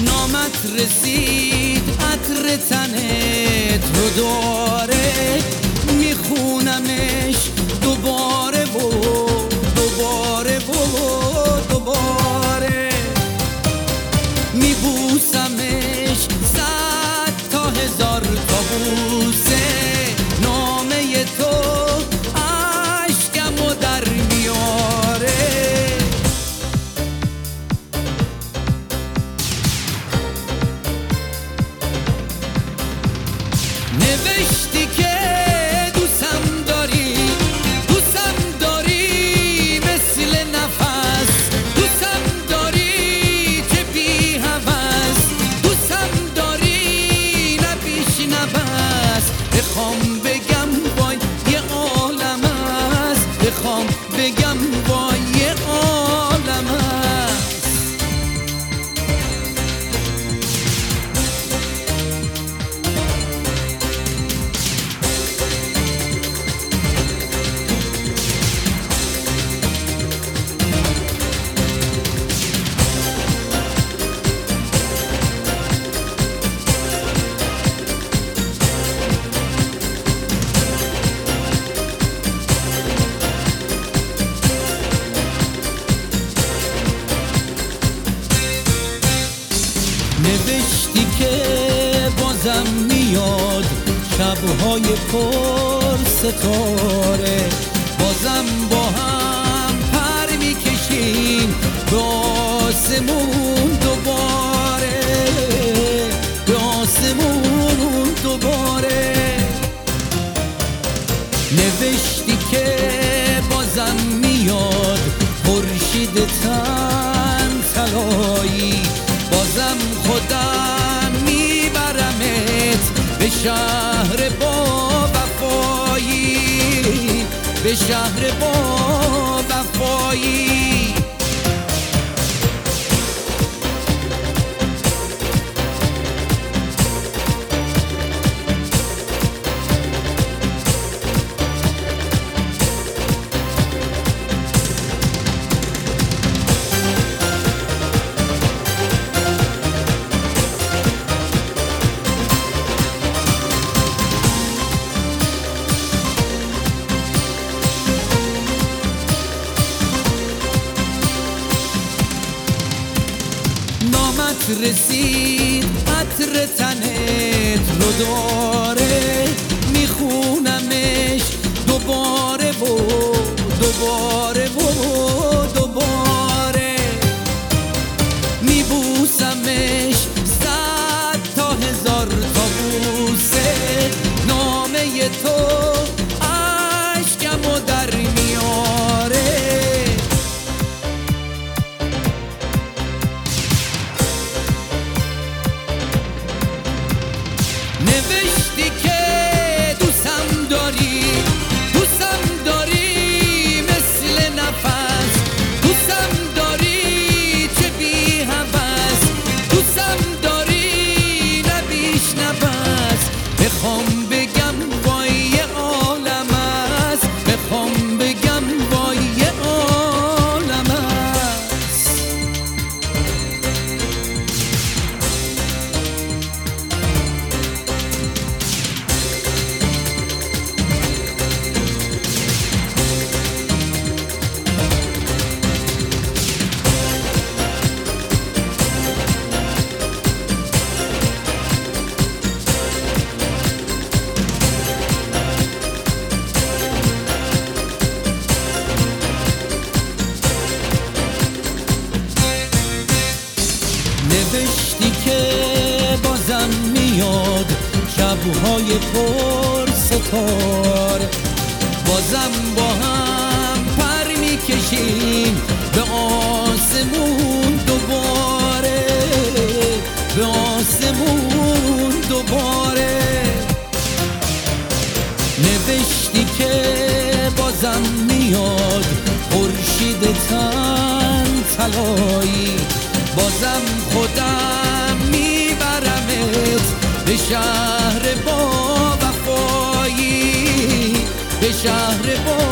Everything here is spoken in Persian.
نامت رسید عطر تنت رو داره، میخونمش دوباره و دوباره و دوباره، میبوسمش 100 تا 1000 تا بوسه، نامه تو عشقمو در میاره. نوشتی که دوستم داری، دوستم داری مثل نفس، دوستم داری که بی هوس، دوستم داری نبیش نبس. بخوام بگم وای یه عالم است، بخوام بگم وای یه عالم است. نوشتی که بازم میاد شبهای پر ستاره، بازم با هم پر میکشیم به آسمون دوباره، به آسمون دوباره. نوشتی که بازم میاد خورشید تن طلایی، بازم خودم میبرمت به شهر با وفایی، به شهر با وفایی. نامت رسید عطر تنت رو داره، میخونمش دوباره و دوباره و دوباره، میبوسمش 100 تا 1000 تا بوسه، نامه تو عشقمو در میاره. نوشتی که دوستم داری، دوستم داری مثل نفس، دوستم داری چه بی هوس، دوستم داری نبیش نبس. بخوام بگم وای یه عالم است، بخوام بگم وای یه عالم است. نوشتی که بازم میاد شبهای پر ستاره، بازم با هم پر میکشیم به آسمون دوباره، به آسمون دوباره. نوشتی که بازم میاد خورشید تن طلایی، بازم خودم میبرمت به شهر با وفایی، به شهر با